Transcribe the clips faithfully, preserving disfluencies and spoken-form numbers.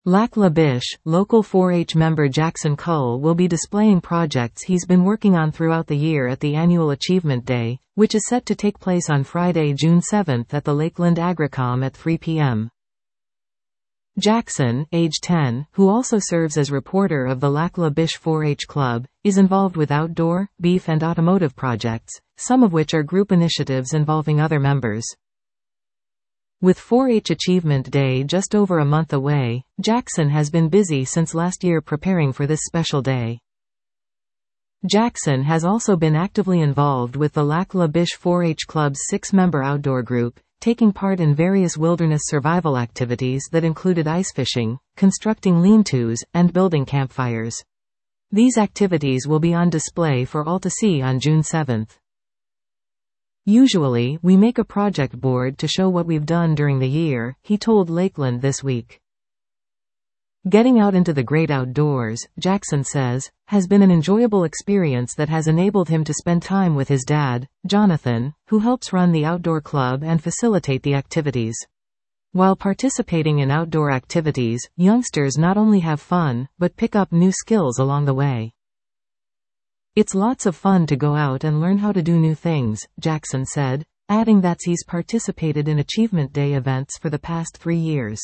Lac La Biche, local four H member Jackson Cull will be displaying projects he's been working on throughout the year at the annual Achievement Day, which is set to take place on Friday, June seventh at the Lakeland Agricom at three p m Jackson, age ten, who also serves as reporter of the Lac La Biche four H Club, is involved with outdoor, beef and automotive projects, some of which are group initiatives involving other members. With four H Achievement Day just over a month away, Jackson has been busy since last year preparing for this special day. Jackson has also been actively involved with the Lac La Biche four H Club's six-member outdoor group, taking part in various wilderness survival activities that included ice fishing, constructing lean-tos, and building campfires. These activities will be on display for all to see on June seventh. Usually, we make a project board to show what we've done during the year, he told Lakeland this week. Getting out into the great outdoors, Jackson says, has been an enjoyable experience that has enabled him to spend time with his dad, Jonathan, who helps run the outdoor club and facilitate the activities. While participating in outdoor activities, youngsters not only have fun, but pick up new skills along the way. It's lots of fun to go out and learn how to do new things, Jackson said, adding that he's participated in Achievement Day events for the past three years.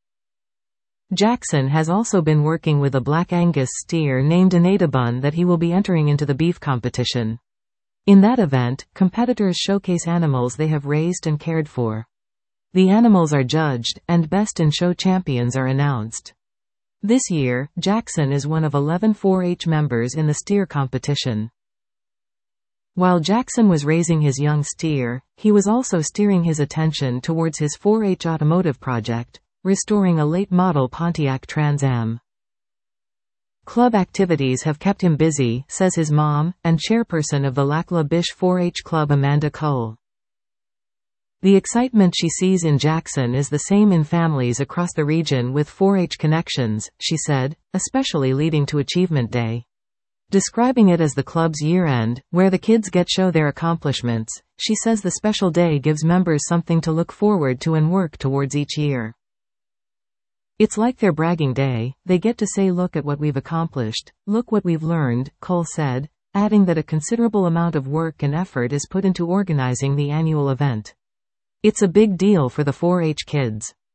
Jackson has also been working with a Black Angus steer named Anadabun that he will be entering into the beef competition. In that event, competitors showcase animals they have raised and cared for. The animals are judged, and best in show champions are announced. This year, Jackson is one of eleven four H members in the steer competition. While Jackson was raising his young steer, he was also steering his attention towards his four H automotive project, restoring a late-model Pontiac Trans Am. Club activities have kept him busy, says his mom, and chairperson of the Lac La Biche four H Club Amanda Cull. The excitement she sees in Jackson is the same in families across the region with four H connections, she said, especially leading to Achievement Day. Describing it as the club's year-end, where the kids get show their accomplishments, she says the special day gives members something to look forward to and work towards each year. It's like their bragging day, they get to say look at what we've accomplished, look what we've learned, Cull said, adding that a considerable amount of work and effort is put into organizing the annual event. It's a big deal for the four H kids.